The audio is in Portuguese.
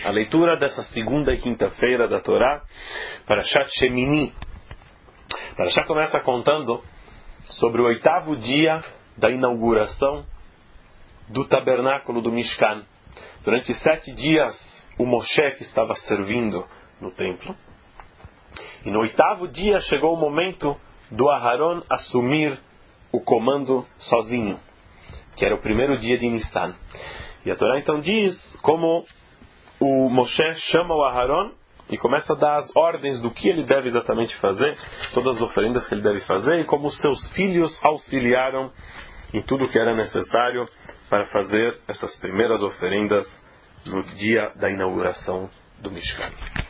A leitura dessa segunda e quinta-feira da Torá, Parashat Shemini. Parashat começa contando sobre o 8º dia da inauguração do tabernáculo do Mishkan. Durante 7 dias, o Moshe que estava servindo no templo. E no 8º dia chegou o momento do Aharon assumir o comando sozinho, que era o primeiro dia de Nissan. E a Torá então diz como o Moshe chama o Aharon e começa a dar as ordens do que ele deve exatamente fazer, todas as oferendas que ele deve fazer, e como os seus filhos auxiliaram em tudo o que era necessário para fazer essas primeiras oferendas no dia da inauguração do Mishkan.